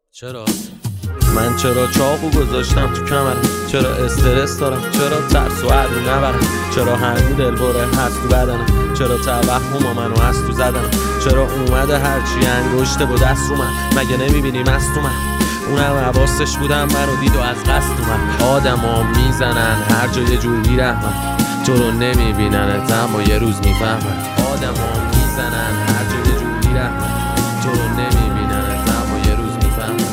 چرا؟ من چرا چاقو گذاشتم تو کمرم؟ چرا استرس دارم؟ چرا ترس و عدو نبرم؟ چرا همین دلبره هست تو بدنم؟ چرا توهم منو هست تو زدنم؟ چرا اومده هرچی انگشته با دست رو من؟ مگه نمیبینی مست من؟ اونم حواسش بودم منو دید و از قصد اومد. آدم ها میزنن هر جا یه جور بیرحمن، تو رو نمیبیننت اما یه روز میفهمن. آدم ها میزنن هر جا یه جور بیرحمن، تو رو nemibinenet ama yer uz میفهمن.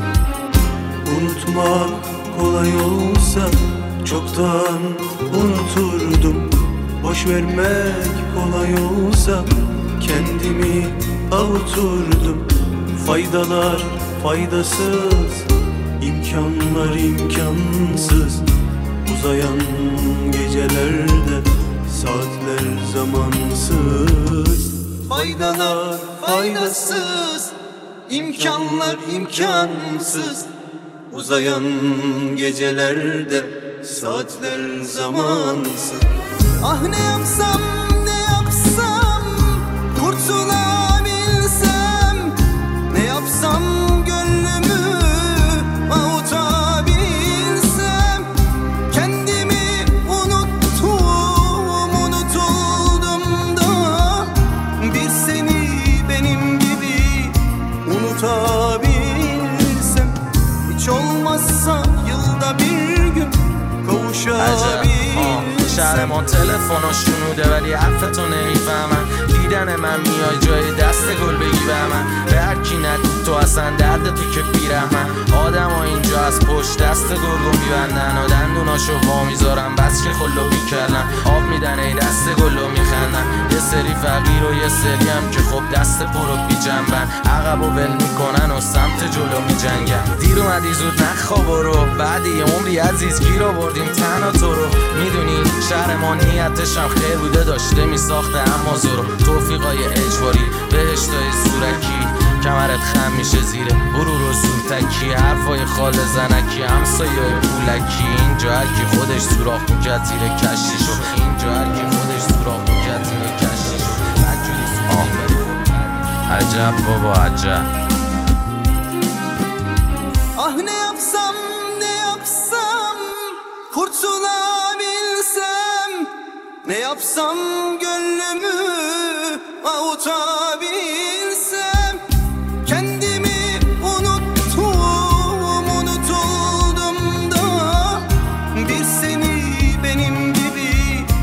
Unutmak kolay olsa çoktan unuturdum. Boş vermek kolay olsa kendimi avuturdum. Faydalar faydasız, imkanlar imkansız. Uzayan gecelerde saatler zamansız. Faydalar faydasız, imkanlar imkansız. Uzayan gecelerde saatler zamansız. Ah ne yapsam ne yapsam kurtulabilsem, ne yapsam gönlümü avutabilsem. Kendimi unuttum, unutuldum da bir seni benim gibi unutabilsem. Hiç olmazsa yılda bir gün kavuşabilsem. شهرمان تلفن ها شنوده ولی حرفتو نمیفهمن. دیدن من میای جای دست گل بگی به من. به هر کی نگو تو اصلا درد تو که بیرحمن. آدم ها اینجا از پشت دست گرگو میبندن و دندوناشو وا میذارن بس که خلو بیکردن. آب میدن ای دست گلو میخندن. یه سری فقیر و یه سری هم که خب دست پرو بی جنبن. عقب و ول میکنن و سمت جلو میجنگن. دیر اومدی زود نخواب برو، بعد یه عمری عزیز گیر آوردیم تنها تو رو. میدونی شهر ما نیتش هم خیر بوده، داشته میساخته اما زورو. توفیقای اجباری، بهشتای سورکی، کمرت خم میشه زیره غرور و زورتکی. حرفای خال زنکی، همسایه‌های پولکی. اینجا هر کی خودش سوراخ میکرد زیر کشتیشو. اینجا هر کی خودش سوراخ میکرد زیر کشتیشو. بدجوری سوزیم ولی خب عجب بابا عجب. Ah ne yapsam ne yapsam kurtulabilsem, ne yapsam gönlümü avutabilsem. Kendimi unuttum, unutuldum da bir seni benim gibi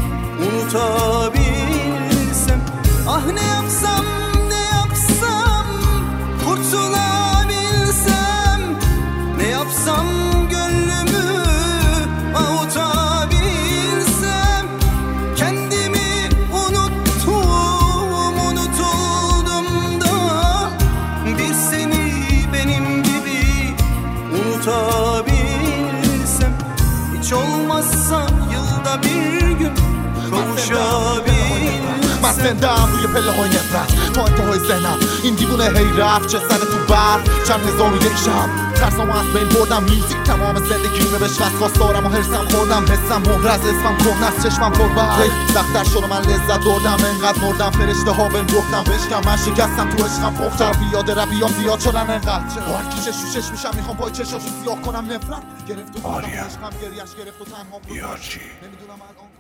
unutabilsem. Ah ne yapsam ne yapsam kurtulabilsem, ne yapsam gönlümü avutabilsem. Kendimi unuttum, unutuldum da bir seni benim gibi unutabilsem. Hiç olmazsa yılda bir gün kavuşabilsem. من زنده‌ام روی پله های نفرت تا انتهای ذهنم. این دیوونه هی رفت چه سر تو بر چند هزار و یک شب. ترسامو از بین بردم، میوزیک تمام زندگی رو بهش وسواس دارم و هرسم خوردم. حسم مهر از اسمم کهنه است، چشمم پربر سخت‌تر شد و من لذت بردم. انقدر مردم فرشته ها بهم گفتم بشکم. من شکستم تو عشقم پختم. بیاد رویام زیاد شدن انقدر با هر کی چشوشش میشم میخوام پای چشاشو سیاه کنم. نفرت گرفت و عشقم گریش گرفت و تنها بود. نمیدونم الان